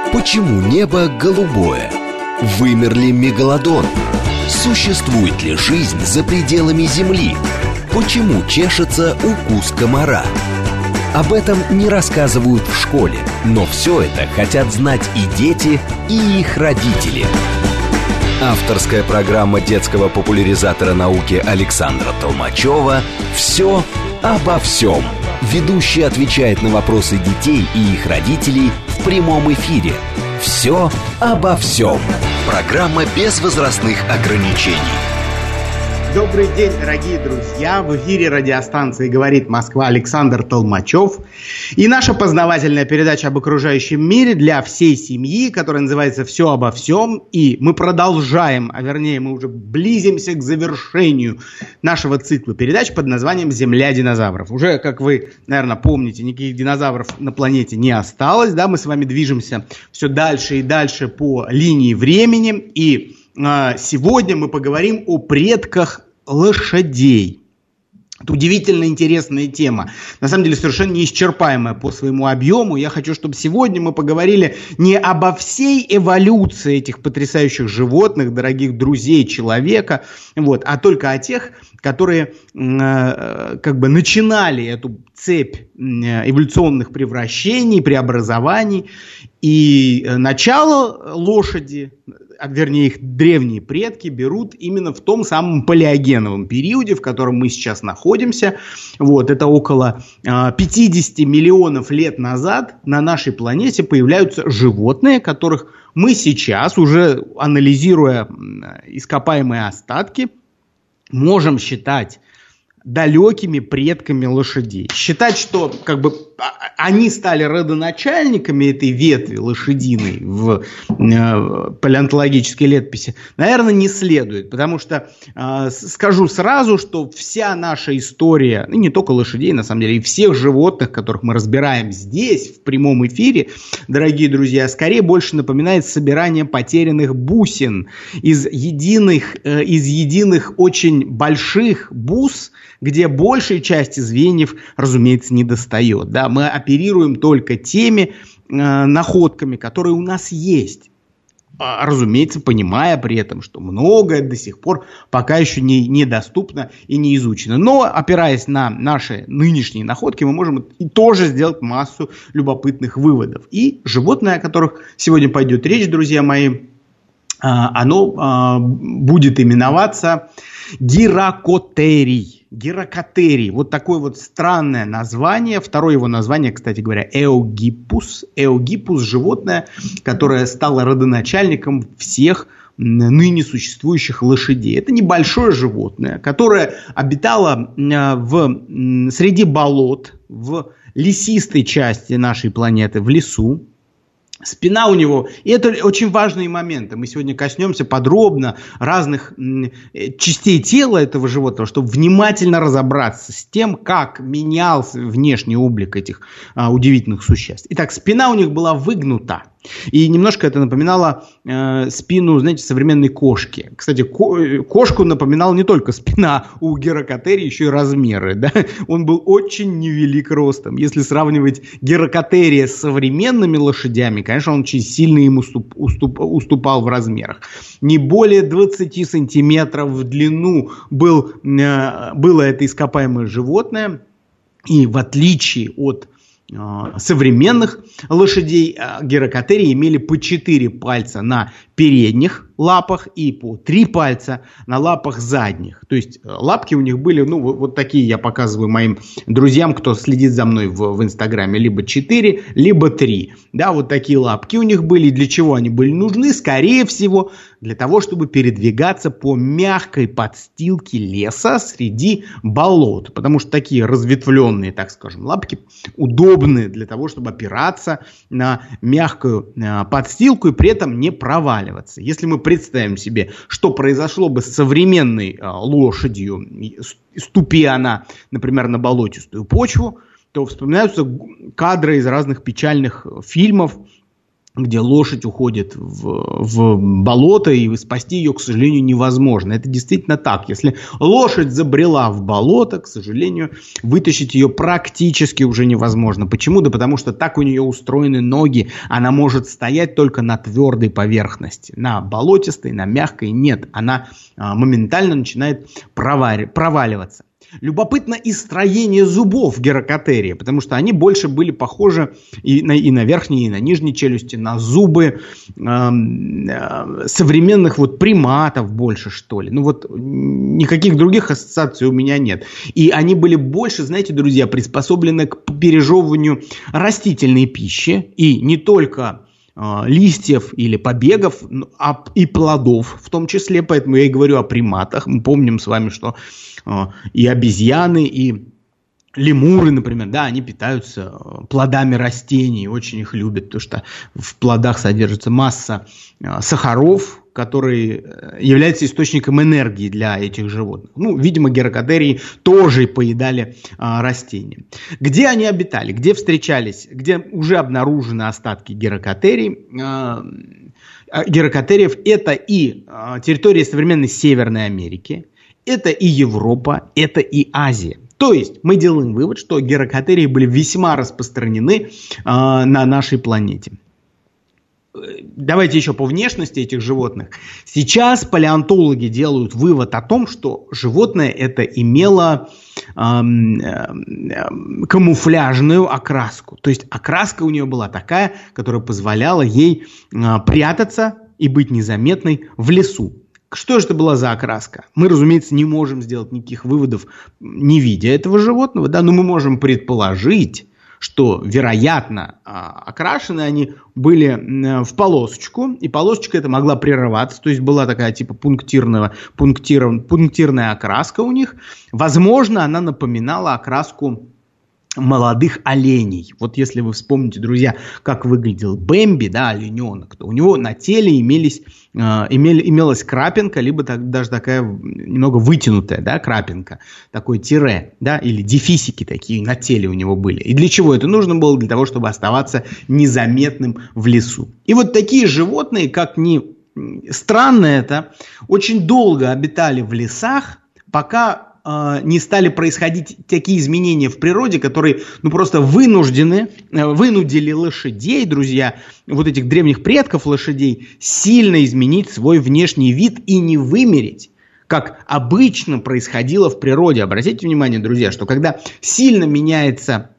Почему небо голубое? Вымер ли мегалодон? Существует ли жизнь за пределами Земли? Почему чешется укус комара? Об этом не рассказывают в школе, но все это хотят знать и дети, и их родители. Авторская программа детского популяризатора науки Александра Толмачева «Все обо всем». Ведущий отвечает на вопросы детей и их родителей в прямом эфире. «Все обо всем». Программа без возрастных ограничений. Добрый день, дорогие друзья! В эфире радиостанции «Говорит Москва» Александр Толмачев. И наша познавательная передача об окружающем мире для всей семьи, которая называется «Все обо всем». И мы продолжаем, а вернее мы уже близимся к завершению нашего цикла передач под названием «Земля динозавров». Уже, как вы, наверное, помните, никаких динозавров на планете не осталось. Да? Мы с вами движемся все дальше и дальше по линии времени. И сегодня мы поговорим о предках лошадей. Это удивительно интересная тема. На самом деле совершенно неисчерпаемая по своему объему. Я хочу, чтобы сегодня мы поговорили не обо всей эволюции этих потрясающих животных, дорогих друзей человека, а только о тех, которые начинали эту цепь эволюционных превращений, преобразований. И начало лошади, вернее их древние предки, берут именно в том самом палеогеновом периоде, в котором мы сейчас находимся. Это около 50 миллионов лет назад на нашей планете появляются животные, которых мы сейчас, уже анализируя ископаемые остатки, можем считать далекими предками лошадей. Считать, что они стали родоначальниками этой ветви лошадиной в палеонтологической летописи, наверное, не следует. Потому что скажу сразу, что вся наша история, и не только лошадей, на самом деле, и всех животных, которых мы разбираем здесь, в прямом эфире, дорогие друзья, скорее больше напоминает собирание потерянных бусин из единых очень больших бус, где большей части звеньев, разумеется, не достает. Да? Мы оперируем только теми находками, которые у нас есть. Разумеется, понимая при этом, что многое до сих пор пока еще недоступно и не изучено. Но, опираясь на наши нынешние находки, мы можем тоже сделать массу любопытных выводов. И животное, о которых сегодня пойдет речь, друзья мои, оно будет именоваться гиракотерий. Гиракотерий. Вот такое вот странное название. Второе его название, кстати говоря, эогиппус. Эогиппус – животное, которое стало родоначальником всех ныне существующих лошадей. Это небольшое животное, которое обитало среди болот, в лесистой части нашей планеты, в лесу. Спина у него, и это очень важные моменты. Мы сегодня коснемся подробно разных частей тела этого животного, чтобы внимательно разобраться с тем, как менялся внешний облик этих удивительных существ. Итак, спина у них была выгнута. И немножко это напоминало спину, знаете, современной кошки. Кстати, кошку напоминала не только спина у гиракотерии, еще и размеры. Да? Он был очень невелик ростом. Если сравнивать гиракотерия с современными лошадями, конечно, он очень сильно им уступал в размерах. Не более 20 сантиметров в длину было это ископаемое животное. И в отличие от современных лошадей, гиракотерии имели по 4 пальца на передних лапах и по 3 пальца на лапах задних. То есть лапки у них были, вот такие я показываю моим друзьям, кто следит за мной в Инстаграме, либо 4, либо 3. Да, вот такие лапки у них были. Для чего они были нужны? Скорее всего, для того, чтобы передвигаться по мягкой подстилке леса среди болот. Потому что такие разветвленные, так скажем, лапки удобны для того, чтобы опираться на мягкую подстилку и при этом не проваливаться. Если мы представим себе, что произошло бы с современной лошадью, ступи она, например, на болотистую почву, то вспоминаются кадры из разных печальных фильмов, где лошадь уходит в болото, и спасти ее, к сожалению, невозможно. Это действительно так. Если лошадь забрела в болото, к сожалению, вытащить ее практически уже невозможно. Почему? Да потому что так у нее устроены ноги. Она может стоять только на твердой поверхности. На болотистой, на мягкой нет. Она моментально начинает проваливаться. Любопытно и строение зубов геракотерии, потому что они больше были похожи и на верхние, и на нижние челюсти, на зубы современных вот приматов больше, что ли. Ну вот никаких других ассоциаций у меня нет. И они были больше, знаете, друзья, приспособлены к пережевыванию растительной пищи, и не только листьев или побегов, и плодов в том числе, поэтому я и говорю о приматах. Мы помним с вами, что и обезьяны, и лемуры, например, да, они питаются плодами растений, очень их любят, потому что в плодах содержится масса сахаров, которые являются источником энергии для этих животных. Ну, видимо, геракотерии тоже поедали растения. Где они обитали, где встречались, где уже обнаружены остатки геракотерий? Геракотериев – это и территория современной Северной Америки, это и Европа, это и Азия. То есть мы делаем вывод, что геракотерии были весьма распространены на нашей планете. Давайте еще по внешности этих животных. Сейчас палеонтологи делают вывод о том, что животное это имело камуфляжную окраску. То есть окраска у нее была такая, которая позволяла ей прятаться и быть незаметной в лесу. Что же это была за окраска? Мы, разумеется, не можем сделать никаких выводов, не видя этого животного, да, но мы можем предположить, что, вероятно, окрашены они были в полосочку, и полосочка эта могла прерываться, то есть была такая типа пунктирная окраска у них. Возможно, она напоминала окраску молодых оленей. Вот если вы вспомните, друзья, как выглядел Бэмби, да, олененок, то у него на теле имелась крапинка, либо даже такая немного вытянутая, да, крапинка, такое тире, да, или дефисики такие на теле у него были. И для чего это нужно было? Для того, чтобы оставаться незаметным в лесу. И вот такие животные, как ни странно это, очень долго обитали в лесах, пока не стали происходить такие изменения в природе, которые просто вынудили лошадей, друзья, вот этих древних предков лошадей, сильно изменить свой внешний вид и не вымереть, как обычно происходило в природе. Обратите внимание, друзья, что когда сильно изменяются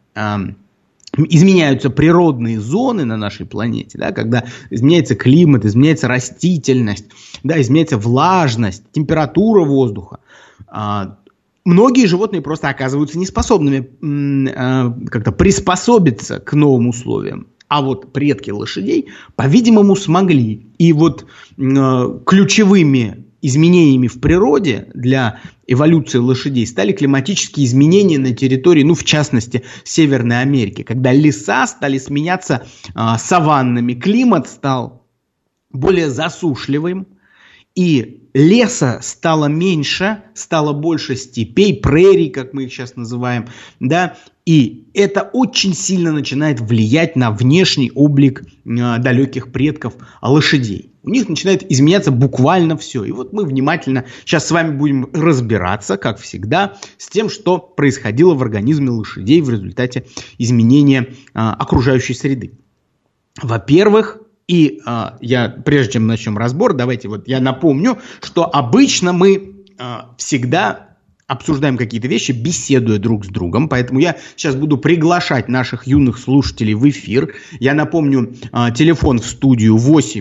природные зоны на нашей планете, да, когда изменяется климат, изменяется растительность, да, изменяется влажность, температура воздуха, многие животные просто оказываются неспособными как-то приспособиться к новым условиям. А вот предки лошадей, по-видимому, смогли. И вот ключевыми изменениями в природе для эволюции лошадей стали климатические изменения на территории, в частности, Северной Америки, когда леса стали сменяться саваннами, климат стал более засушливым, и леса стало меньше, стало больше степей, прерий, как мы их сейчас называем, да, и это очень сильно начинает влиять на внешний облик далеких предков лошадей. У них начинает изменяться буквально все. И вот мы внимательно сейчас с вами будем разбираться, как всегда, с тем, что происходило в организме лошадей в результате изменения окружающей среды. Во-первых, прежде чем начнем разбор, я напомню, что обычно мы всегда обсуждаем какие-то вещи, беседуя друг с другом, поэтому я сейчас буду приглашать наших юных слушателей в эфир. Я напомню, телефон в студию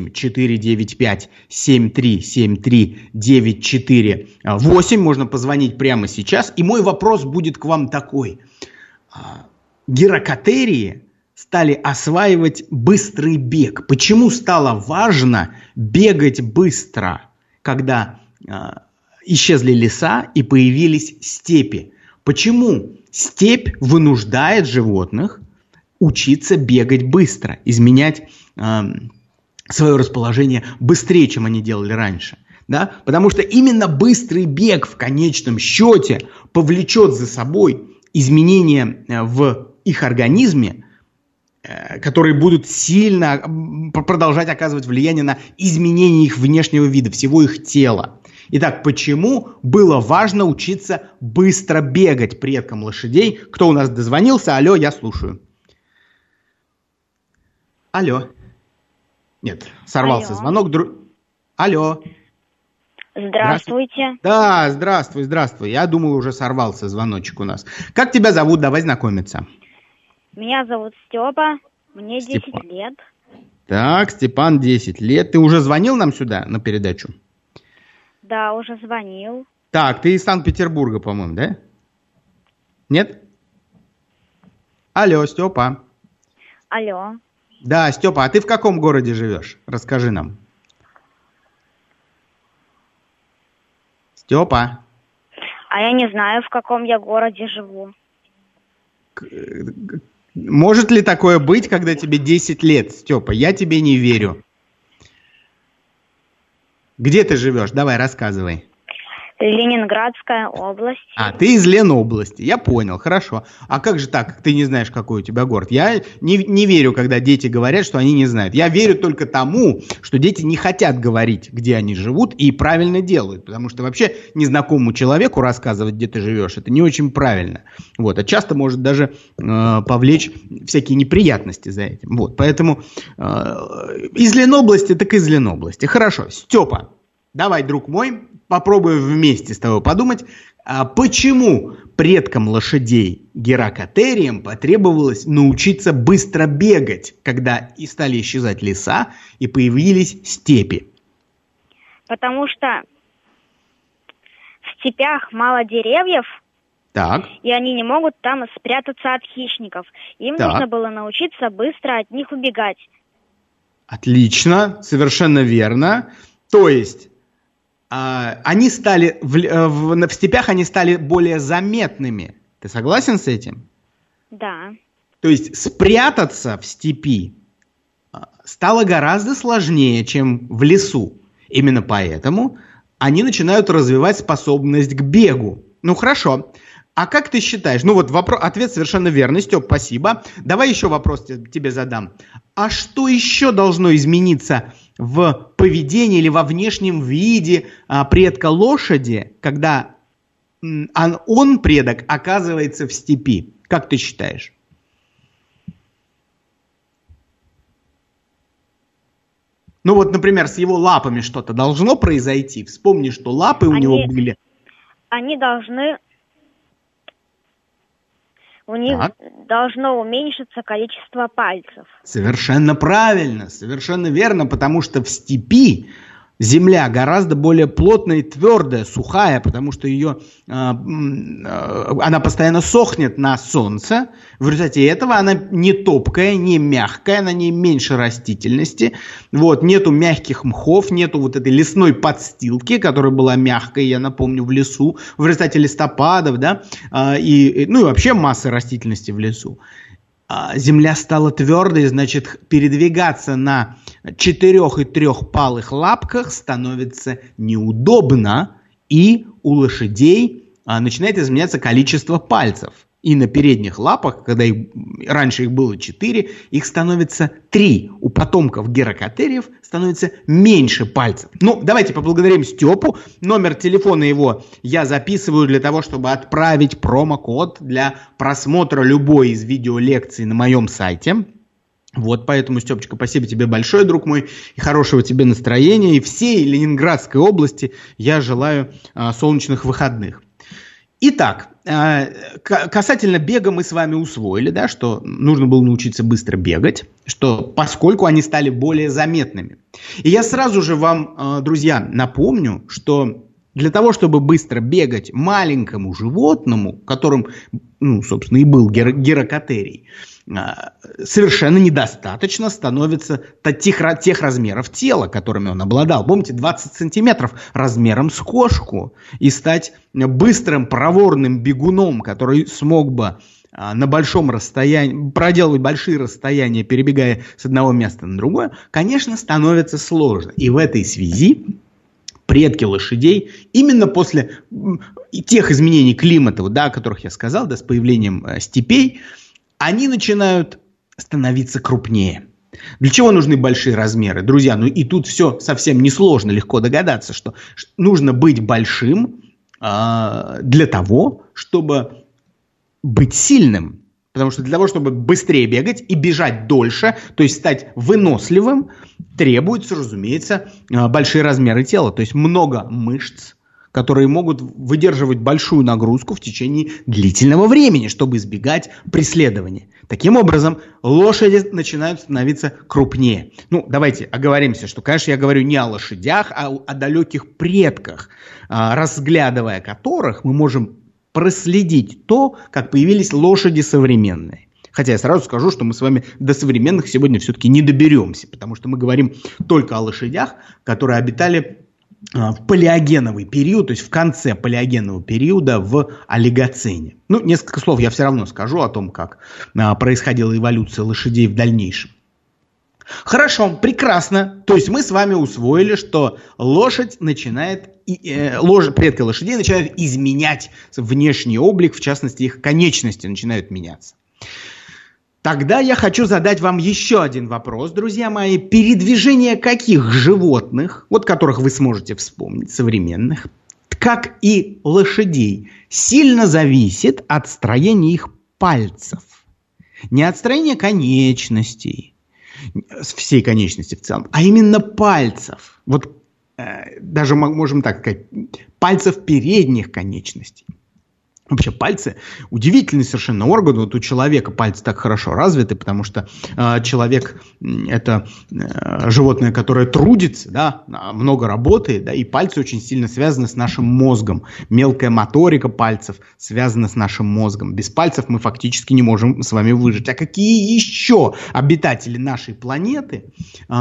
8-495-7373-948, можно позвонить прямо сейчас, и мой вопрос будет к вам такой. Геракотерии стали осваивать быстрый бег. Почему стало важно бегать быстро, когда исчезли леса и появились степи? Почему степь вынуждает животных учиться бегать быстро, изменять свое расположение быстрее, чем они делали раньше? Да? Потому что именно быстрый бег в конечном счете повлечет за собой изменения в их организме, которые будут сильно продолжать оказывать влияние на изменение их внешнего вида, всего их тела. Итак, почему было важно учиться быстро бегать предкам лошадей? Кто у нас дозвонился? Алло, я слушаю. Алло. Нет, сорвался звонок. Алло. Здравствуйте. Да, здравствуй. Я думаю, уже сорвался звоночек у нас. Как тебя зовут? Давай знакомиться. Меня зовут Степа, мне 10 лет. Так, Степан, 10 лет. Ты уже звонил нам сюда на передачу? Да, уже звонил. Так, ты из Санкт-Петербурга, по-моему, да? Нет? Алло, Степа. Алло. Да, Степа, а ты в каком городе живешь? Расскажи нам. Степа. А я не знаю, в каком я городе живу. Может ли такое быть, когда тебе 10 лет, Степа? Я тебе не верю. Где ты живешь? Давай, рассказывай. Ленинградская область. А, ты из Ленобласти. Я понял, хорошо. А как же так, ты не знаешь, какой у тебя город? Я не верю, когда дети говорят, что они не знают. Я верю только тому, что дети не хотят говорить, где они живут, и правильно делают. Потому что вообще незнакомому человеку рассказывать, где ты живешь, это не очень правильно. Вот. А часто может даже повлечь всякие неприятности за этим. Вот. Поэтому из Ленобласти, так из Ленобласти. Хорошо. Степа, давай, друг мой, попробуем вместе с тобой подумать, почему предкам лошадей геракотериям потребовалось научиться быстро бегать, когда и стали исчезать леса и появились степи? Потому что в степях мало деревьев, Так. и они не могут там спрятаться от хищников. Им нужно было научиться быстро от них убегать. Отлично, совершенно верно. То есть они стали в степях они стали более заметными. Ты согласен с этим? Да. То есть спрятаться в степи стало гораздо сложнее, чем в лесу. Именно поэтому они начинают развивать способность к бегу. Ну хорошо. А как ты считаешь? Ну вот ответ совершенно верный, Степ, спасибо. Давай еще вопрос тебе задам. А что еще должно измениться в поведении или во внешнем виде предка лошади, когда он, предок, оказывается в степи? Как ты считаешь? Ну вот, например, с его лапами что-то должно произойти. Вспомни, что лапы у него были. Они должны... У них должно уменьшиться количество пальцев. Совершенно правильно, совершенно верно, потому что в степи земля гораздо более плотная и твердая, сухая, потому что она постоянно сохнет на солнце. В результате этого она не топкая, не мягкая, на ней меньше растительности. Вот, нету мягких мхов, нету вот этой лесной подстилки, которая была мягкой, я напомню, в лесу. В результате листопадов, да, и вообще масса растительности в лесу. Земля стала твердой, значит, передвигаться на 4 и 3-палых лапках становится неудобно, и у лошадей начинает изменяться количество пальцев. И на передних лапах, когда раньше их было 4, их становится 3. У потомков геракотериев становится меньше пальцев. Ну, давайте поблагодарим Степу. Номер телефона его я записываю для того, чтобы отправить промокод для просмотра любой из видеолекций на моем сайте. Вот, поэтому, Степочка, спасибо тебе большое, друг мой, и хорошего тебе настроения. И всей Ленинградской области я желаю солнечных выходных. Итак, касательно бега мы с вами усвоили, да, что нужно было научиться быстро бегать, что поскольку они стали более заметными. И я сразу же вам, друзья, напомню, что для того, чтобы быстро бегать маленькому животному, которым, собственно, и был геракотерий, совершенно недостаточно становится тех размеров тела, которыми он обладал. Помните, 20 сантиметров размером с кошку. И стать быстрым, проворным бегуном, который смог бы на большом расстоянии, проделывать большие расстояния, перебегая с одного места на другое, конечно, становится сложно. И в этой связи предки лошадей именно после тех изменений климата, да, о которых я сказал, да, с появлением степей, они начинают становиться крупнее. Для чего нужны большие размеры? Друзья, ну и тут все совсем несложно, легко догадаться, что нужно быть большим для того, чтобы быть сильным. Потому что для того, чтобы быстрее бегать и бежать дольше, то есть стать выносливым, требуются, разумеется, большие размеры тела. То есть много мышц, которые могут выдерживать большую нагрузку в течение длительного времени, чтобы избегать преследования. Таким образом, лошади начинают становиться крупнее. Ну, давайте оговоримся, что, конечно, я говорю не о лошадях, а о далеких предках, разглядывая которых мы можем проследить то, как появились лошади современные. Хотя я сразу скажу, что мы с вами до современных сегодня все-таки не доберемся, потому что мы говорим только о лошадях, которые обитали в палеогеновый период, то есть в конце палеогенового периода в олигоцене. Ну, несколько слов я все равно скажу о том, как происходила эволюция лошадей в дальнейшем. Хорошо, прекрасно. То есть мы с вами усвоили, что предки лошадей начинают изменять внешний облик, в частности их конечности начинают меняться. Тогда я хочу задать вам еще один вопрос, друзья мои. Передвижение каких животных, вот которых вы сможете вспомнить, современных, как и лошадей, сильно зависит от строения их пальцев? Не от строения конечностей, всей конечности в целом, а именно пальцев. Вот даже можем так сказать, пальцев передних конечностей. Вообще пальцы удивительный совершенно орган. Вот у человека пальцы так хорошо развиты, потому что человек это животное, которое трудится, да, много работает, да, и пальцы очень сильно связаны с нашим мозгом. Мелкая моторика пальцев связана с нашим мозгом. Без пальцев мы фактически не можем с вами выжить. А какие еще обитатели нашей планеты,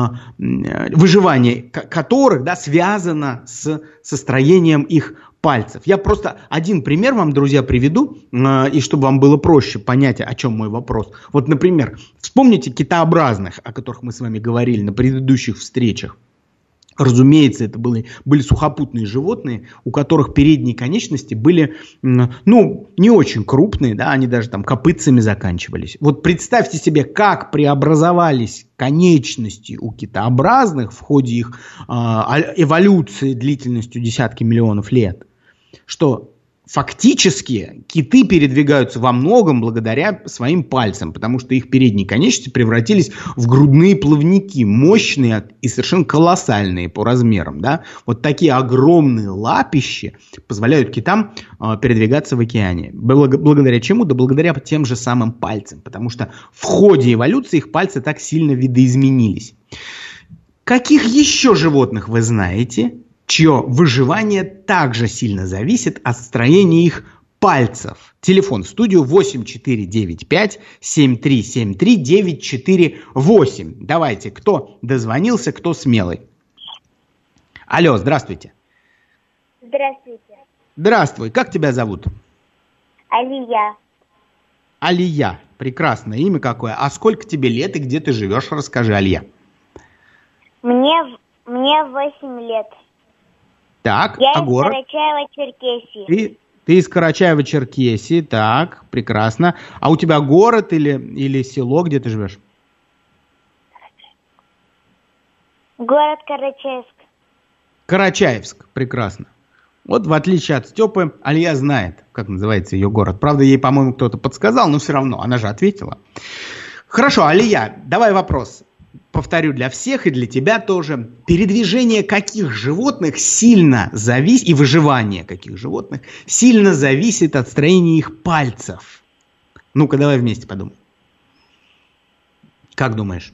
выживание которых, да, связано со строением их пальцев? Я просто один пример вам, друзья, приведу, и чтобы вам было проще понять, о чем мой вопрос. Вот, например, вспомните китообразных, о которых мы с вами говорили на предыдущих встречах. Разумеется, это были сухопутные животные, у которых передние конечности были, ну, не очень крупные, да, они даже там копытцами заканчивались. Вот представьте себе, как преобразовались конечности у китообразных в ходе их эволюции длительностью десятки миллионов лет, что фактически киты передвигаются во многом благодаря своим пальцам, потому что их передние конечности превратились в грудные плавники, мощные и совершенно колоссальные по размерам. Да? Вот такие огромные лапищи позволяют китам передвигаться в океане. Благодаря чему? Да благодаря тем же самым пальцам, потому что в ходе эволюции их пальцы так сильно видоизменились. Каких еще животных вы знаете, чье выживание также сильно зависит от строения их пальцев? Телефон в студию 8495-7373-948. Давайте, кто дозвонился, кто смелый. Алло, здравствуйте. Здравствуйте. Здравствуй, как тебя зовут? Алия. Алия, прекрасное имя какое. А сколько тебе лет и где ты живешь? Расскажи, Алия. Мне 8 лет. Так, я а город? Я из Карачаево-Черкесии. Ты из Карачаево-Черкесии, так, прекрасно. А у тебя город или село, где ты живешь? Город Карачаевск. Карачаевск, прекрасно. Вот в отличие от Степы, Алия знает, как называется ее город. Правда, ей, по-моему, кто-то подсказал, но все равно, она же ответила. Хорошо, Алия, давай вопрос. Повторю для всех и для тебя тоже. Передвижение каких животных сильно зависит, и выживание каких животных сильно зависит от строения их пальцев? Ну-ка, давай вместе подумаем. Как думаешь?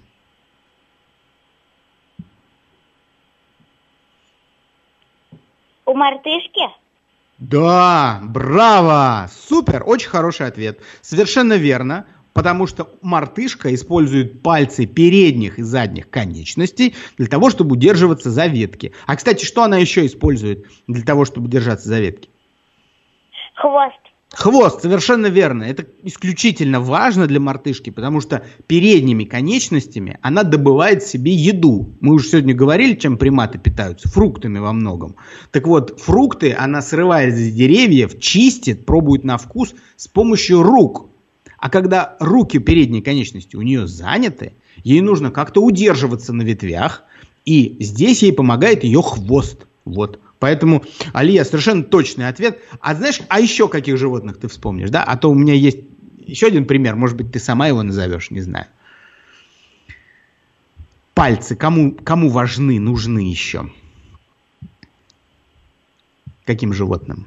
У мартышки? Да, браво! Супер, очень хороший ответ. Совершенно верно. Потому что мартышка использует пальцы передних и задних конечностей для того, чтобы удерживаться за ветки. А, кстати, что она еще использует для того, чтобы держаться за ветки? Хвост. Хвост, совершенно верно. Это исключительно важно для мартышки, потому что передними конечностями она добывает себе еду. Мы уже сегодня говорили, чем приматы питаются. Фруктами во многом. Так вот, фрукты она срывает с деревьев, чистит, пробует на вкус с помощью рук. А когда руки передней конечности у нее заняты, ей нужно как-то удерживаться на ветвях, и здесь ей помогает ее хвост. Вот. Поэтому, Алия, совершенно точный ответ. А знаешь, а еще каких животных ты вспомнишь, да? А то у меня есть еще один пример, может быть, ты сама его назовешь, не знаю. Пальцы кому важны, нужны еще? Каким животным?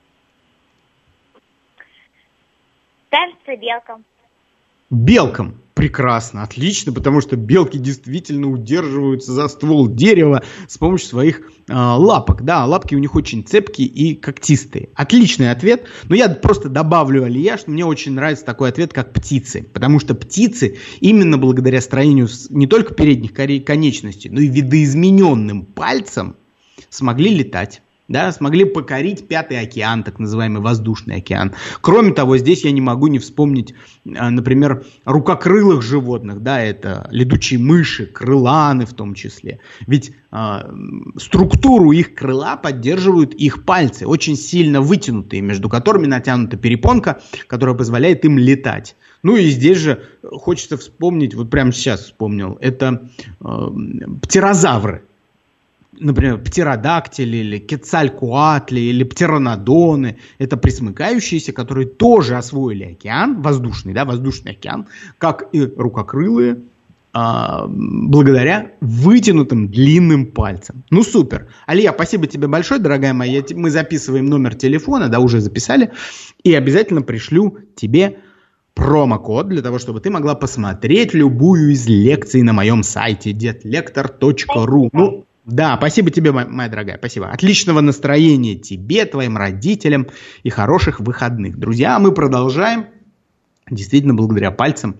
Кажется, белкам. Белкам. Прекрасно, отлично, потому что белки действительно удерживаются за ствол дерева с помощью своих лапок. Да, лапки у них очень цепкие и когтистые. Отличный ответ, но я просто добавлю, Алия, что мне очень нравится такой ответ, как птицы. Потому что птицы именно благодаря строению не только передних конечностей, но и видоизмененным пальцам смогли летать. Да, смогли покорить Пятый океан, так называемый воздушный океан. Кроме того, здесь я не могу не вспомнить, например, рукокрылых животных. Да, это летучие мыши, крыланы в том числе. Ведь структуру их крыла поддерживают их пальцы, очень сильно вытянутые, между которыми натянута перепонка, которая позволяет им летать. Ну и здесь же хочется вспомнить, вот прямо сейчас вспомнил, это птерозавры. Например, птеродактили или кецалькоатли или птеранодоны. Это пресмыкающиеся, которые тоже освоили океан, воздушный океан, как и рукокрылые, благодаря вытянутым длинным пальцам. Ну супер. Алия, спасибо тебе большое, дорогая моя. Мы записываем номер телефона, да, уже записали. И обязательно пришлю тебе промокод для того, чтобы ты могла посмотреть любую из лекций на моем сайте detlektor.ru. Ну, да, спасибо тебе, моя дорогая, спасибо. Отличного настроения тебе, твоим родителям и хороших выходных. Друзья, мы продолжаем. Действительно, благодаря пальцам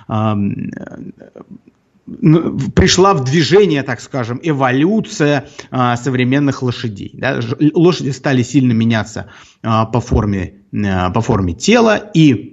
пришла в движение, так скажем, эволюция современных лошадей. Да? Лошади стали сильно меняться по форме тела, и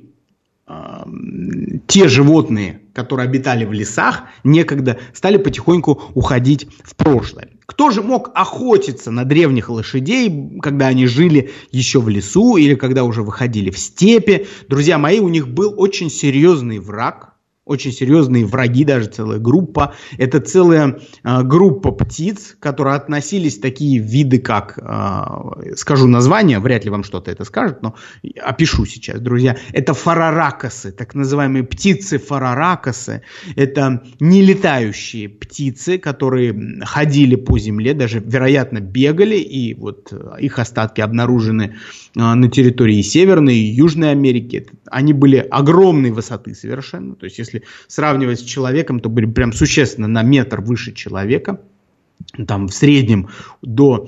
те животные, которые обитали в лесах, некогда стали потихоньку уходить в прошлое. Кто же мог охотиться на древних лошадей, когда они жили еще в лесу или когда уже выходили в степи? Друзья мои, у них был очень серьезный враг. Очень серьезные враги, даже целая группа. Это целая группа птиц, которые относились такие виды, как, скажу название, вряд ли вам что-то это скажет, но опишу сейчас, друзья. Это фараракосы, так называемые птицы-фараракосы. Это нелетающие птицы, которые ходили по земле, даже, вероятно, бегали, и вот их остатки обнаружены на территории Северной и Южной Америки. Они были огромной высоты совершенно, то есть если сравнивать с человеком, то были прям существенно на метр выше человека. Там в среднем до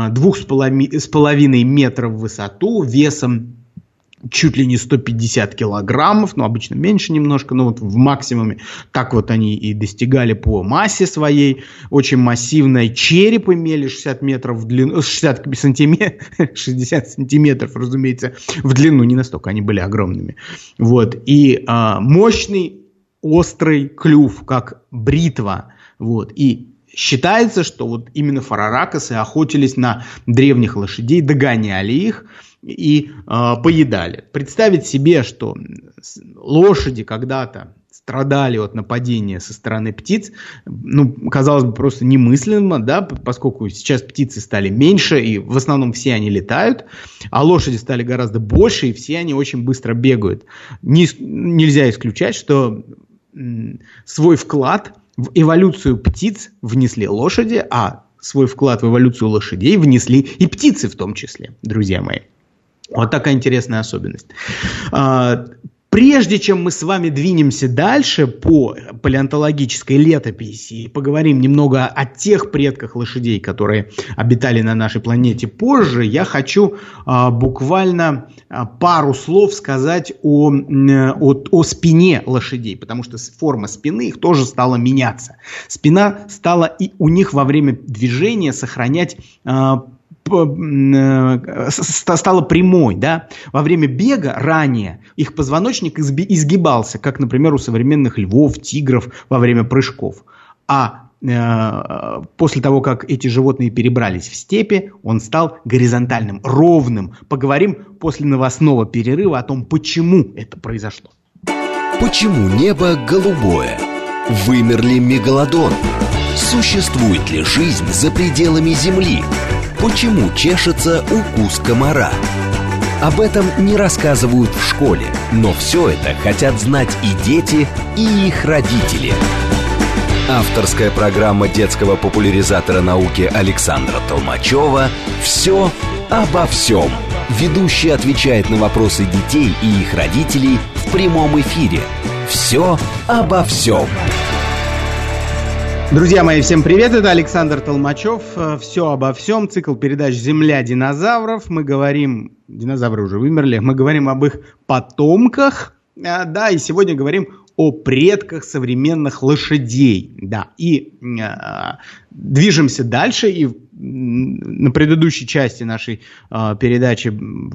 2,5 метров в высоту, весом чуть ли не 150 килограммов, но обычно меньше немножко, но вот в максимуме так вот они и достигали по массе своей. Очень массивный череп имели, 60 метров в длину, 60 сантиметров, разумеется, в длину, не настолько, они были огромными. Вот. И мощный острый клюв, как бритва. Вот. И считается, что вот именно фараракосы охотились на древних лошадей, догоняли их и поедали. Представить себе, что лошади когда-то страдали от нападения со стороны птиц, ну, казалось бы, просто немыслимо, да, поскольку сейчас птицы стали меньше, и в основном все они летают, а лошади стали гораздо больше, и все они очень быстро бегают. Нельзя исключать, что свой вклад в эволюцию птиц внесли лошади, а свой вклад в эволюцию лошадей внесли и птицы в том числе, друзья мои. Вот такая интересная особенность. Прежде чем мы с вами двинемся дальше по палеонтологической летописи и поговорим немного о тех предках лошадей, которые обитали на нашей планете позже, я хочу буквально пару слов сказать о спине лошадей, потому что форма спины их тоже стала меняться. Спина стала и у них во время движения сохранять стала прямой, да. Во время бега ранее их позвоночник изгибался, как, например, у современных львов, тигров во время прыжков. А после того, как эти животные перебрались в степи, он стал горизонтальным, ровным. Поговорим после новостного перерыва о том, почему это произошло. Почему небо голубое? Вымер ли мегалодон? Существует ли жизнь за пределами Земли? Почему чешется укус комара? Об этом не рассказывают в школе, но все это хотят знать и дети, и их родители. Авторская программа детского популяризатора науки Александра Толмачева «Все обо всем». Ведущий отвечает на вопросы детей и их родителей в прямом эфире. «Все обо всем». Друзья мои, всем привет, это Александр Толмачев, «Все обо всем», цикл передач «Земля динозавров». Мы говорим, динозавры уже вымерли, мы говорим об их потомках, да, и сегодня говорим о предках современных лошадей, да, и движемся дальше, и на предыдущей части нашей передачи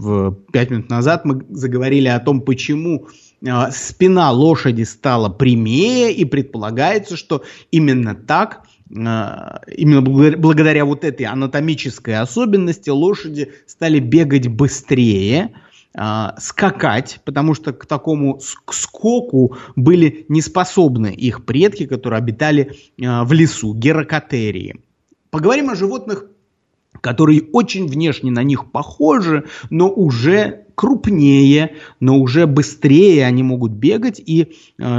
5 минут назад мы заговорили о том, почему спина лошади стала прямее, и предполагается, что именно так, именно благодаря вот этой анатомической особенности лошади стали бегать быстрее, скакать, потому что к такому скоку были не способны их предки, которые обитали в лесу, геракотерии. Поговорим о животных, которые очень внешне на них похожи, но уже крупнее, но уже быстрее они могут бегать и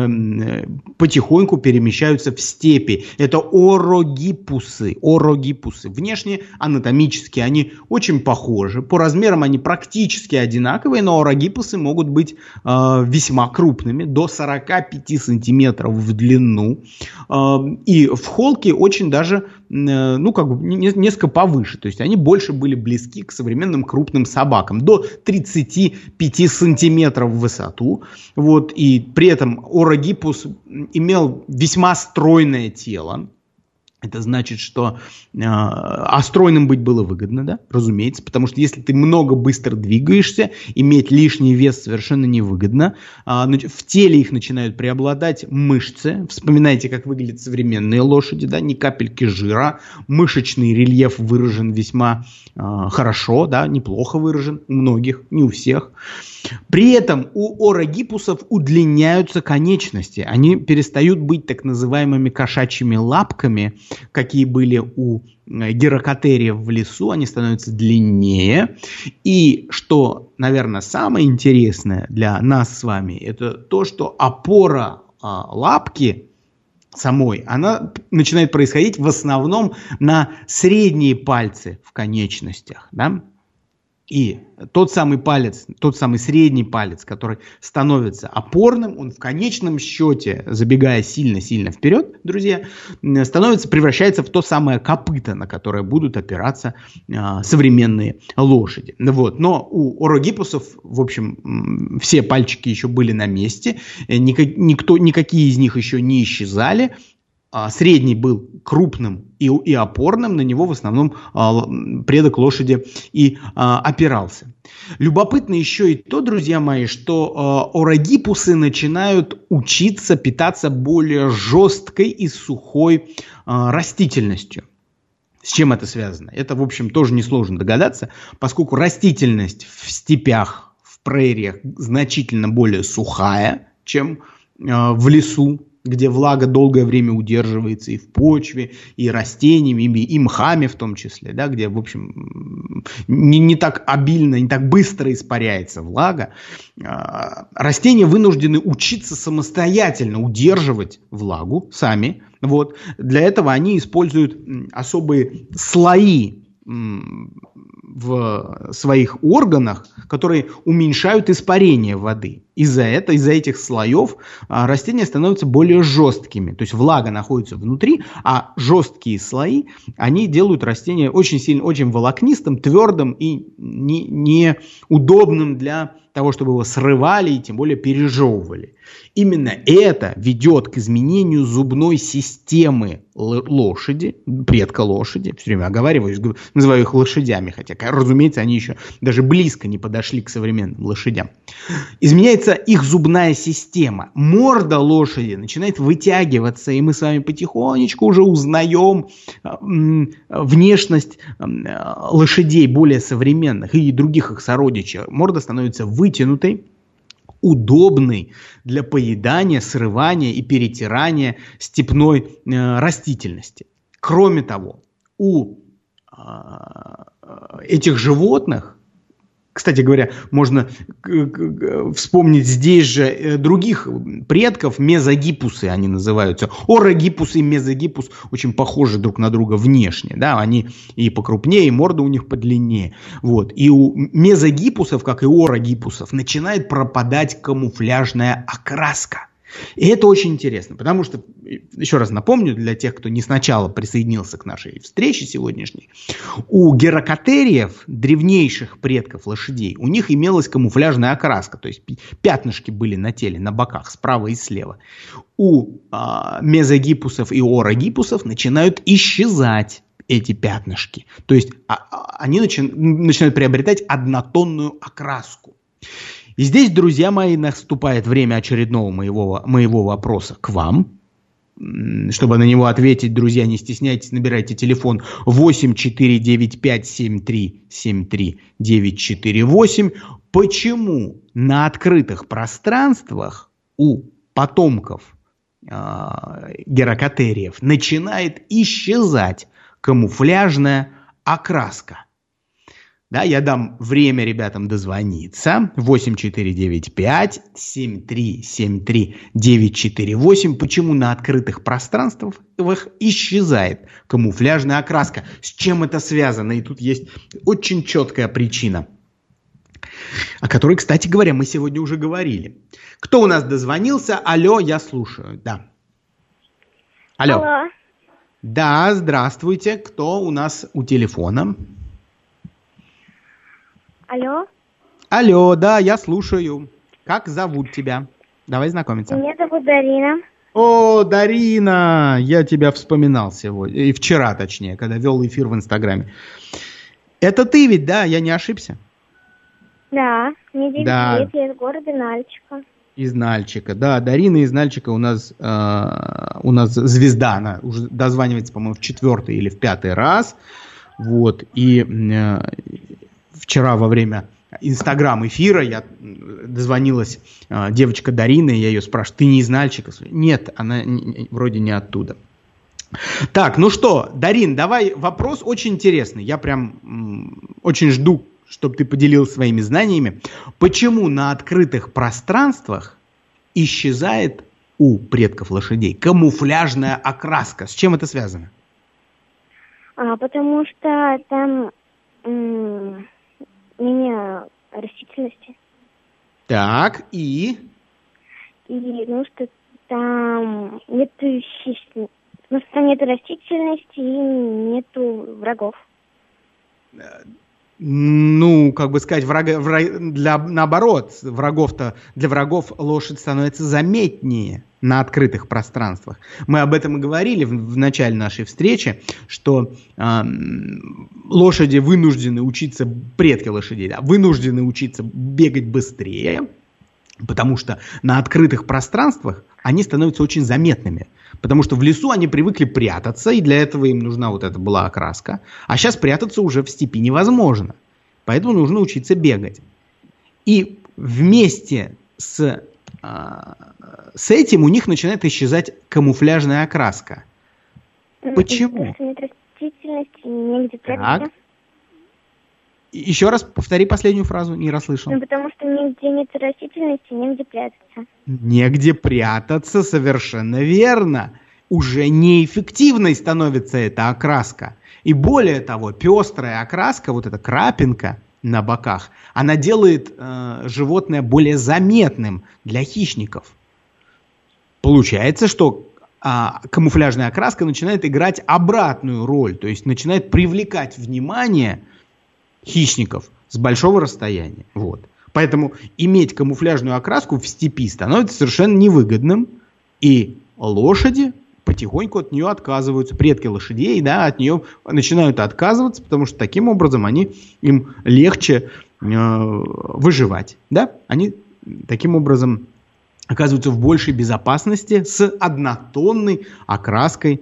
потихоньку перемещаются в степи. Это орогипусы. Внешне, анатомически они очень похожи. По размерам они практически одинаковые, но орогипусы могут быть весьма крупными, до 45 сантиметров в длину. И в холке очень даже, несколько повыше. То есть они больше были близки к современным крупным собакам. До 35 сантиметров в высоту. Вот, и при этом орогипус имел весьма стройное тело. Это значит, что стройным быть было выгодно, да, разумеется, потому что если ты много быстро двигаешься, иметь лишний вес совершенно невыгодно. В теле их начинают преобладать мышцы. Вспоминайте, как выглядят современные лошади, да, ни капельки жира, мышечный рельеф выражен весьма хорошо, да, неплохо выражен у многих, не у всех. При этом у орогипусов удлиняются конечности, они перестают быть так называемыми кошачьими лапками, какие были у геракотериев в лесу, они становятся длиннее. И что, наверное, самое интересное для нас с вами, это то, что опора лапки самой, она начинает происходить в основном на средние пальцы в конечностях, да? И тот самый палец, тот самый средний палец, который становится опорным, он в конечном счете, забегая сильно-сильно вперед, друзья, превращается в то самое копыто, на которое будут опираться современные лошади. Вот. Но у орогипусов, в общем, все пальчики еще были на месте, никакие из них еще не исчезали. Средний был крупным и опорным, на него в основном предок лошади и опирался. Любопытно еще и то, друзья мои, что орогипусы начинают учиться питаться более жесткой и сухой растительностью. С чем это связано? Это, в общем, тоже несложно догадаться, поскольку растительность в степях, в прериях значительно более сухая, чем в лесу, где влага долгое время удерживается и в почве, и растениями, и мхами в том числе, да, где, в общем, не так обильно, не так быстро испаряется влага. Растения вынуждены учиться самостоятельно удерживать влагу сами. Вот. Для этого они используют особые слои в своих органах, которые уменьшают испарение воды. Из-за этих слоев растения становятся более жесткими. То есть влага находится внутри, а жесткие слои, они делают растение очень сильно, очень волокнистым, твердым и неудобным для того, чтобы его срывали и тем более пережевывали. Именно это ведет к изменению зубной системы лошади, предка лошади. Все время оговариваюсь, называю их лошадями, хотя, разумеется, они еще даже близко не подошли к современным лошадям. Изменяется их зубная система. Морда лошади начинает вытягиваться, и мы с вами потихонечку уже узнаем внешность лошадей более современных и других их сородичей. Морда становится вытянутой, удобный для поедания, срывания и перетирания степной растительности. Кроме того, у этих животных, кстати говоря, можно вспомнить здесь же других предков, мезогиппусы они называются. Орогиппус и мезогиппус очень похожи друг на друга внешне. Да? Они и покрупнее, и морда у них подлиннее. Вот. И у мезогиппусов, как и орогиппусов, начинает пропадать камуфляжная окраска. И это очень интересно, потому что, еще раз напомню, для тех, кто не сначала присоединился к нашей встрече сегодняшней, у геракотериев, древнейших предков лошадей, у них имелась камуфляжная окраска, то есть пятнышки были на теле, на боках, справа и слева. У мезогиппусов и орогиппусов начинают исчезать эти пятнышки, то есть они начинают приобретать однотонную окраску. И здесь, друзья мои, наступает время очередного моего вопроса к вам. Чтобы на него ответить, друзья, не стесняйтесь, набирайте телефон 8-495-7373-948. Почему на открытых пространствах у потомков геракотериев начинает исчезать камуфляжная окраска? Да, я дам время ребятам дозвониться. 8495-7373-948. Почему на открытых пространствах исчезает камуфляжная окраска? С чем это связано? И тут есть очень четкая причина, о которой, кстати говоря, мы сегодня уже говорили. Кто у нас дозвонился? Алло, я слушаю. Да. Алло. Алло. Да, здравствуйте. Кто у нас у телефона? Алло. Алло, да, я слушаю. Как зовут тебя? Давай знакомиться. Меня зовут Дарина. О, Дарина, я тебя вспоминал сегодня, и вчера точнее, когда вел эфир в Инстаграме. Это ты ведь, да? Я не ошибся? Да, мне 9 лет, я из города Нальчика. Из Нальчика, да, Дарина из Нальчика у нас звезда, она уже дозванивается, по-моему, в 4-й или в 5-й раз. Вот, и вчера во время Инстаграм-эфира я дозвонилась девочка Дарина, и я ее спрашиваю, ты не из Нальчика? Нет, она вроде не оттуда. Так, ну что, Дарин, давай вопрос очень интересный. Я прям очень жду, чтобы ты поделился своими знаниями. Почему на открытых пространствах исчезает у предков лошадей камуфляжная окраска? С чем это связано? Потому что там менее растительности. Так, и? Ну, что там нету растительности и нету врагов. Ну, как бы сказать, наоборот, для врагов лошадь становится заметнее на открытых пространствах. Мы об этом и говорили в начале нашей встречи, что лошади вынуждены учиться, предки лошадей, да, вынуждены учиться бегать быстрее, потому что на открытых пространствах они становятся очень заметными. Потому что в лесу они привыкли прятаться, и для этого им нужна вот эта была окраска. А сейчас прятаться уже в степи невозможно. Поэтому нужно учиться бегать. И вместе с этим у них начинает исчезать камуфляжная окраска. Почему? Потому что нет растительности, негде прятаться. Еще раз повтори последнюю фразу, не расслышал. Потому что нигде нет растительности, негде прятаться. Негде прятаться, совершенно верно. Уже неэффективной становится эта окраска. И более того, пестрая окраска, вот эта крапинка на боках, она делает животное более заметным для хищников. Получается, что камуфляжная окраска начинает играть обратную роль, то есть начинает привлекать внимание хищников с большого расстояния. Вот. Поэтому иметь камуфляжную окраску в степи становится совершенно невыгодным, и лошади потихоньку от нее отказываются. Предки лошадей, да, от нее начинают отказываться, потому что таким образом им легче выживать. Да? Они таким образом оказываются в большей безопасности с однотонной окраской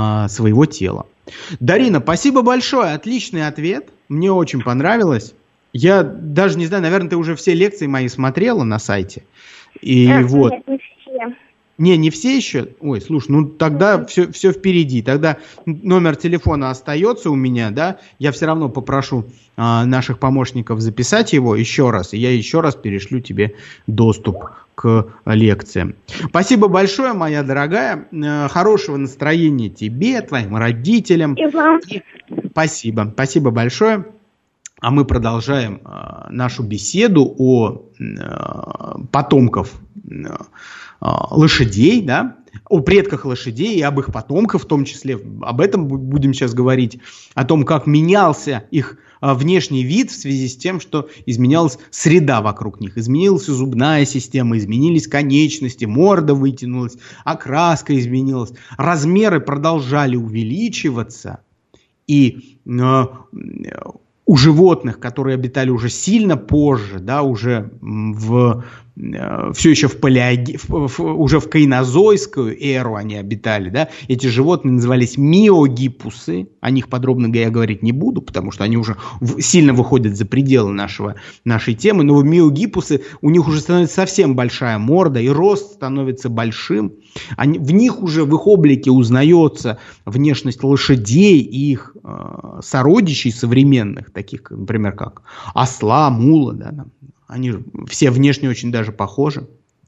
своего тела. Дарина, спасибо большое, отличный ответ, мне очень понравилось. Я даже не знаю, наверное, ты уже все лекции мои смотрела на сайте. И вот. Нет, не все. Не все еще? Ой, слушай, ну тогда все впереди. Тогда номер телефона остается у меня, да? Я все равно попрошу наших помощников записать его еще раз. И я еще раз перешлю тебе доступ к лекциям. Спасибо большое, моя дорогая. Хорошего настроения тебе, твоим родителям. И вам. Спасибо. Спасибо большое. А мы продолжаем нашу беседу о потомках лошадей, да, о предках лошадей и об их потомках в том числе. Об этом будем сейчас говорить, о том, как менялся их внешний вид в связи с тем, что изменялась среда вокруг них. Изменилась зубная система, изменились конечности, морда вытянулась, окраска изменилась, размеры продолжали увеличиваться. И у животных, которые обитали уже сильно позже, да, уже все еще уже в кайнозойскую эру они обитали, да, эти животные назывались миогипусы, о них подробно я говорить не буду, потому что они уже сильно выходят за пределы нашей темы, но миогипусы, у них уже становится совсем большая морда, и рост становится большим, в них уже в их облике узнается внешность лошадей и их сородичей современных, таких, например, как осла, мула, да, они все внешне очень даже похожи.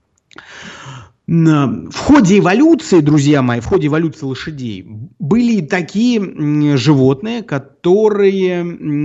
В ходе эволюции, друзья мои, в ходе эволюции лошадей были такие животные, которые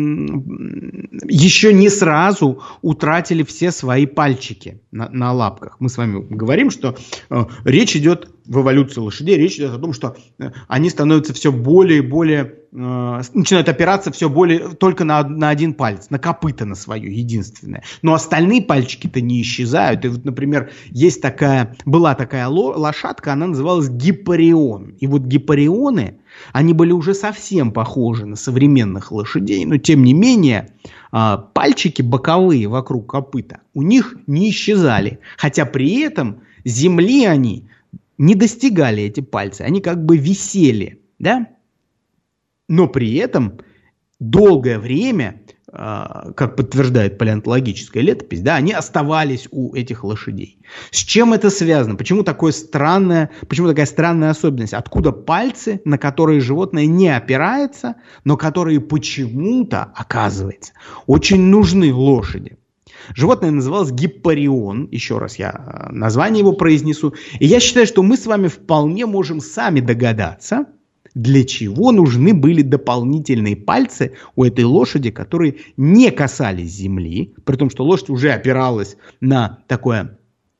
еще не сразу утратили все свои пальчики на лапках. Мы с вами говорим, что речь идет в эволюции лошадей, речь идет о том, что они становятся все более и более, начинают опираться все более только на один палец, на копыто на свое единственное. Но остальные пальчики-то не исчезают. И вот, например, была такая лошадка, она называлась гиппарион. И вот гиппарионы, они были уже совсем похожи на современных лошадей, но тем не менее пальчики боковые вокруг копыта у них не исчезали. Хотя при этом земли они не достигали, эти пальцы, они как бы висели, да? Но при этом долгое время, как подтверждает палеонтологическая летопись, да, они оставались у этих лошадей. С чем это связано? Почему такая странная особенность? Откуда пальцы, на которые животное не опирается, но которые почему-то, оказывается, очень нужны лошади? Животное называлось гиппарион, еще раз я название его произнесу, и я считаю, что мы с вами вполне можем сами догадаться, для чего нужны были дополнительные пальцы у этой лошади, которые не касались земли, при том, что лошадь уже опиралась на такое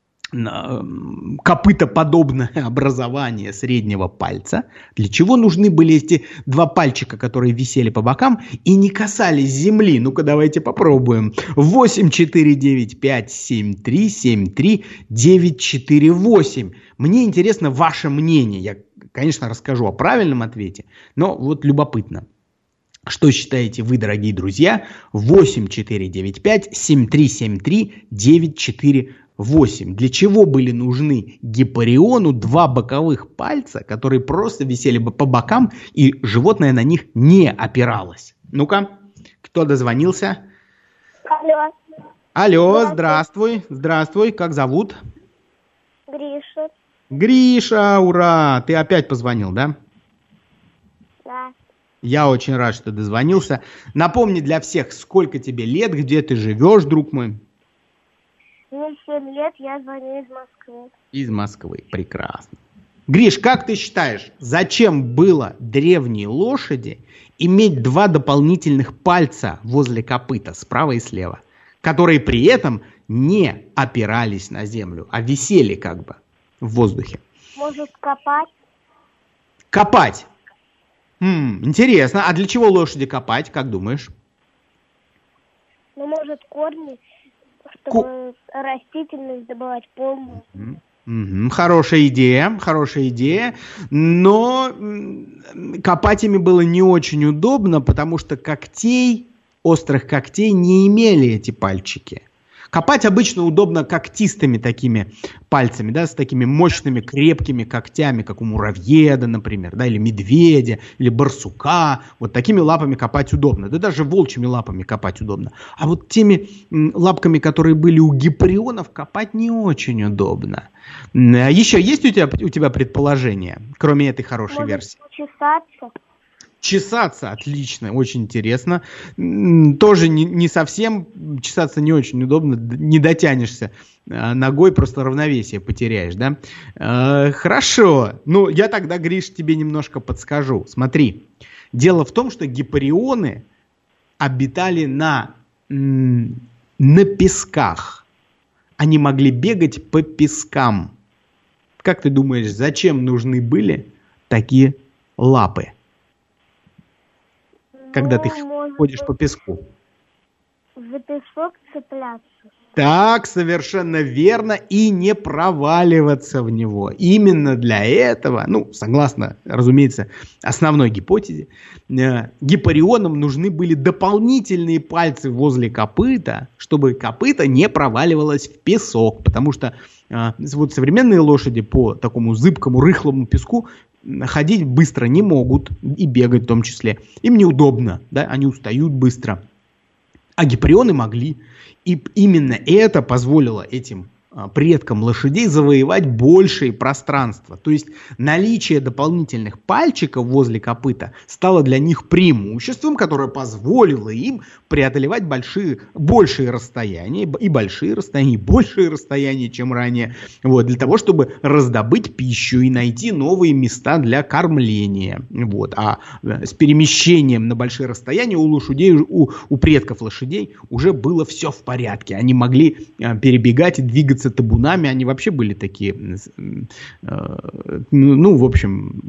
копытоподобное образование среднего пальца. Для чего нужны были эти два пальчика, которые висели по бокам и не касались земли? Ну-ка, давайте попробуем. 8-4-9-5-7-3-7-3-9-4-8. Мне интересно ваше мнение. Я, конечно, расскажу о правильном ответе, но вот любопытно. Что считаете вы, дорогие друзья? 8-4-9-5-7-3-7-3-9-4-8. Для чего были нужны гиппариону два боковых пальца, которые просто висели бы по бокам, и животное на них не опиралось? Ну-ка, кто дозвонился? Алло. Алло, здравствуй. Здравствуй, как зовут? Гриша. Гриша, ура! Ты опять позвонил, да? Да. Я очень рад, что дозвонился. Напомни для всех, сколько тебе лет, где ты живешь, друг мой? Мне 7 лет, я звоню из Москвы. Из Москвы, прекрасно. Гриш, как ты считаешь, зачем было древней лошади иметь два дополнительных пальца возле копыта, справа и слева, которые при этом не опирались на землю, а висели как бы в воздухе? Может, копать? Копать? Интересно. А для чего лошади копать, как думаешь? Ну, может, корни, чтобы растительность добывать полную. Хорошая идея, но копать ими было не очень удобно, потому что острых когтей не имели эти пальчики. Копать обычно удобно когтистыми такими пальцами, да, с такими мощными, крепкими когтями, как у муравьеда, например, да, или медведя, или барсука. Вот такими лапами копать удобно. Да даже волчьими лапами копать удобно. А вот теми лапками, которые были у гипарионов, копать не очень удобно. Еще есть у тебя предположение, кроме этой хорошей версии? Чесаться. Чесаться, отлично, очень интересно. Тоже не совсем, чесаться не очень удобно, не дотянешься ногой, просто равновесие потеряешь, да? Хорошо, ну я тогда, Гриш, тебе немножко подскажу. Смотри, дело в том, что гипарионы обитали на песках. Они могли бегать по пескам. Как ты думаешь, зачем нужны были такие лапы? Когда ты ходишь по песку. За песок цепляться. Так, совершенно верно, и не проваливаться в него. Именно для этого, ну, согласно, разумеется, основной гипотезе, гипарионам нужны были дополнительные пальцы возле копыта, чтобы копыто не проваливалось в песок, потому что вот современные лошади по такому зыбкому, рыхлому песку ходить быстро не могут, и бегать в том числе. Им неудобно, да, они устают быстро. А гипарионы могли. И именно это позволило этим предкам лошадей завоевать большее пространство. То есть наличие дополнительных пальчиков возле копыта стало для них преимуществом, которое позволило им преодолевать большие расстояния, и большие расстояния, чем ранее, вот, для того, чтобы раздобыть пищу и найти новые места для кормления. Вот. А с перемещением на большие расстояния у лошадей, у предков лошадей уже было все в порядке. Они могли перебегать и двигаться табунами, они вообще были такие, ну, в общем,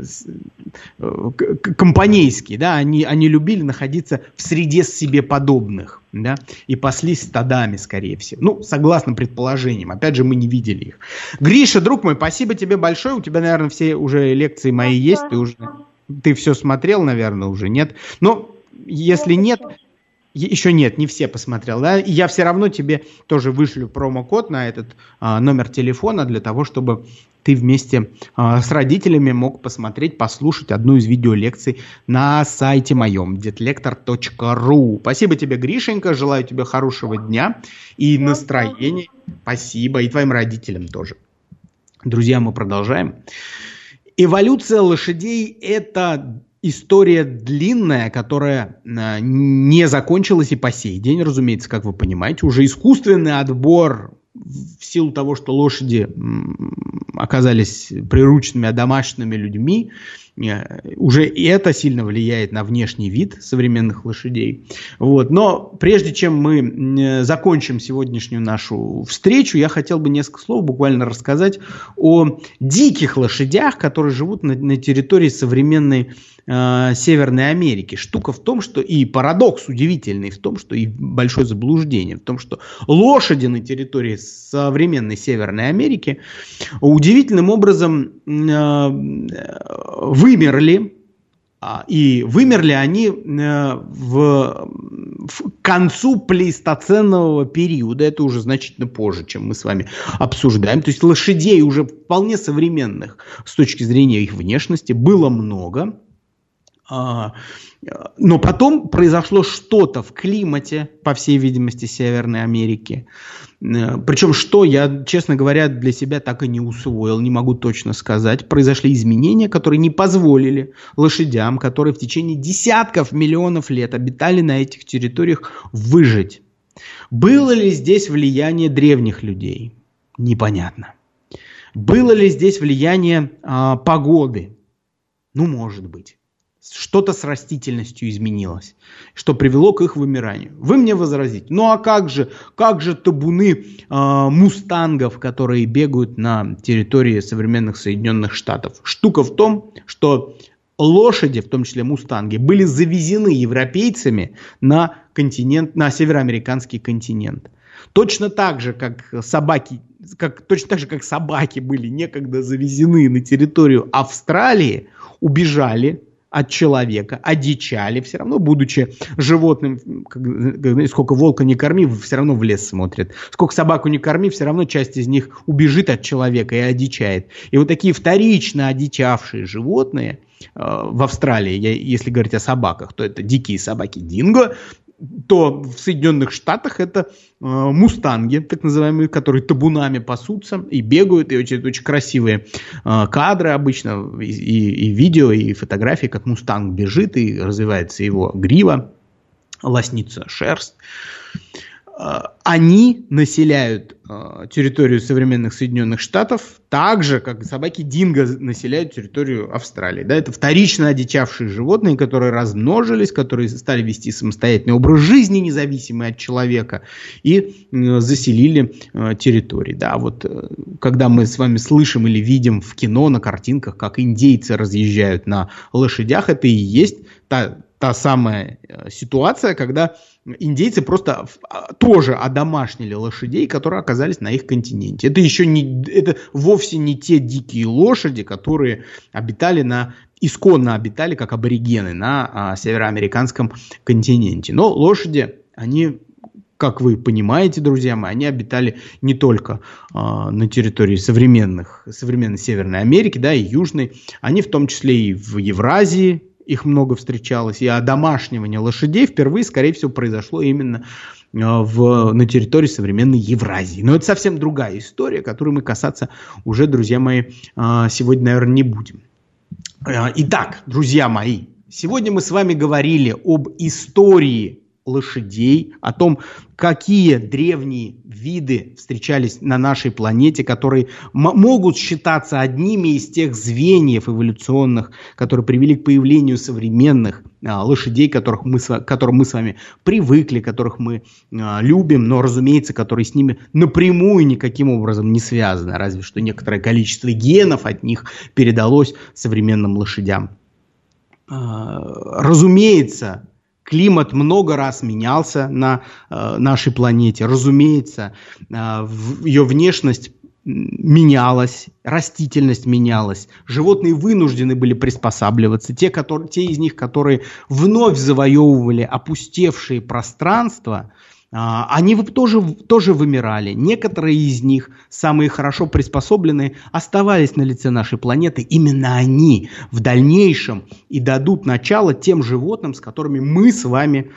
компанейские, да, они любили находиться в среде себе подобных, да, и паслись стадами, скорее всего. Ну, согласно предположениям, опять же, мы не видели их. Гриша, друг мой, спасибо тебе большое, у тебя, наверное, все уже лекции мои есть, ты все смотрел, наверное, уже, нет? Но если нет... Еще нет, не все посмотрел, да? И я все равно тебе тоже вышлю промокод на этот номер телефона для того, чтобы ты вместе с родителями мог посмотреть, послушать одну из видеолекций на сайте моем, detlektor.ru. Спасибо тебе, Гришенька, желаю тебе хорошего дня и настроения. Спасибо, и твоим родителям тоже. Друзья, мы продолжаем. Эволюция лошадей – это... история длинная, которая не закончилась и по сей день, разумеется, как вы понимаете. Уже искусственный отбор в силу того, что лошади оказались прирученными, одомашненными людьми, уже и это сильно влияет на внешний вид современных лошадей. Вот. Но прежде чем мы закончим сегодняшнюю нашу встречу, я хотел бы несколько слов буквально рассказать о диких лошадях, которые живут на территории современной Северной Америки. Штука в том, что и парадокс удивительный в том, что и большое заблуждение в том, что лошади на территории современной Северной Америки удивительным образом вымерли, и вымерли они к концу плейстоценового периода. Это уже значительно позже, чем мы с вами обсуждаем. То есть лошадей уже вполне современных с точки зрения их внешности было много. Но потом произошло что-то в климате, по всей видимости, Северной Америки. Причем что, я, честно говоря, для себя так и не усвоил, не могу точно сказать. Произошли изменения, которые не позволили лошадям, которые в течение десятков миллионов лет обитали на этих территориях, выжить. Было ли здесь влияние древних людей? Непонятно. Было ли здесь влияние погоды? Ну, может быть. Что-то с растительностью изменилось, что привело к их вымиранию. Вы мне возразите, ну а как же табуны мустангов, которые бегают на территории современных Соединенных Штатов? Штука в том, что лошади, в том числе мустанги, были завезены европейцами на континент, на североамериканский континент. Точно так же, как собаки были некогда завезены на территорию Австралии, убежали от человека, одичали, все равно, будучи животным, сколько волка не корми, все равно в лес смотрят. Сколько собаку не корми, все равно часть из них убежит от человека и одичает. И вот такие вторично одичавшие животные в Австралии, если говорить о собаках, то это дикие собаки динго, то в Соединенных Штатах это мустанги, так называемые, которые табунами пасутся и бегают, и очень красивые кадры обычно, и видео, и фотографии, как мустанг бежит, и развивается его грива, лоснится шерсть. Они населяют территорию современных Соединенных Штатов так же, как собаки динго населяют территорию Австралии. Да, это вторично одичавшие животные, которые размножились, которые стали вести самостоятельный образ жизни, независимый от человека, и заселили территории. Да, вот, когда мы с вами слышим или видим в кино, на картинках, как индейцы разъезжают на лошадях, это и есть та самая ситуация, когда индейцы просто тоже одомашнили лошадей, которые оказались на их континенте. Это вовсе не те дикие лошади, которые исконно обитали как аборигены на североамериканском континенте. Но лошади, они, как вы понимаете, друзья мои, они обитали не только на территории современной Северной Америки, да, и Южной, они в том числе и в Евразии, их много встречалось, и одомашнивание лошадей впервые, скорее всего, произошло именно на территории современной Евразии. Но это совсем другая история, которой мы касаться уже, друзья мои, сегодня, наверное, не будем. Итак, друзья мои, сегодня мы с вами говорили об истории лошадей, о том, какие древние виды встречались на нашей планете, которые могут считаться одними из тех звеньев эволюционных, которые привели к появлению современных лошадей, к которым мы с вами привыкли, которых мы любим, но, разумеется, которые с ними напрямую никаким образом не связаны, разве что некоторое количество генов от них передалось современным лошадям. Разумеется, климат много раз менялся на нашей планете. Разумеется, ее внешность менялась, растительность менялась. Животные вынуждены были приспосабливаться. Те из них, которые вновь завоевывали опустевшие пространства, они тоже вымирали. Некоторые из них, самые хорошо приспособленные, оставались на лице нашей планеты. Именно они в дальнейшем и дадут начало тем животным, с которыми мы с вами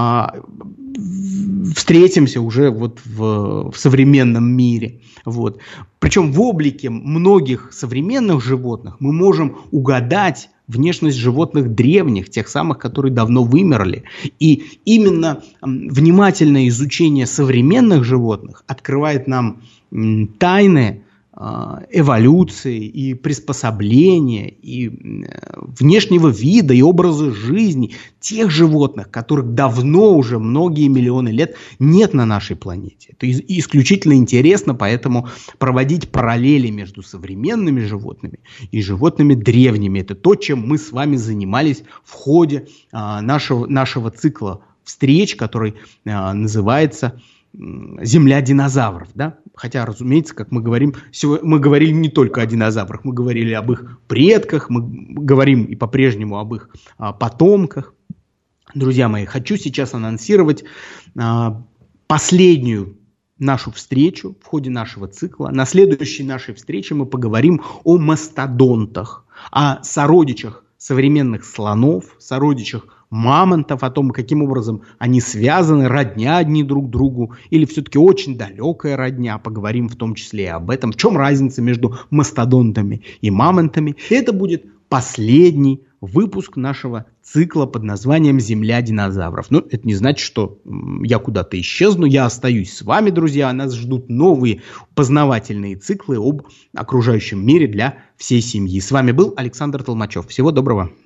встретимся уже вот в современном мире. Вот. Причем в облике многих современных животных мы можем угадать внешность животных древних, тех самых, которые давно вымерли. И именно внимательное изучение современных животных открывает нам тайны эволюции и приспособления, и внешнего вида, и образа жизни тех животных, которых давно уже многие миллионы лет нет на нашей планете. Это исключительно интересно, поэтому проводить параллели между современными животными и животными древними. Это то, чем мы с вами занимались в ходе нашего цикла встреч, который называется «Земля динозавров». Да? Хотя, разумеется, как мы говорили не только о динозаврах, мы говорили об их предках, мы говорим и по-прежнему об их потомках. Друзья мои, хочу сейчас анонсировать последнюю нашу встречу в ходе нашего цикла. На следующей нашей встрече мы поговорим о мастодонтах, о сородичах современных слонов, сородичах мамонтов, о том, каким образом они связаны, родня одни друг другу, или все-таки очень далекая родня. Поговорим в том числе и об этом. В чем разница между мастодонтами и мамонтами. Это будет последний выпуск нашего цикла под названием «Земля динозавров». Но это не значит, что я куда-то исчезну. Я остаюсь с вами, друзья. Нас ждут новые познавательные циклы об окружающем мире для всей семьи. С вами был Александр Толмачев. Всего доброго.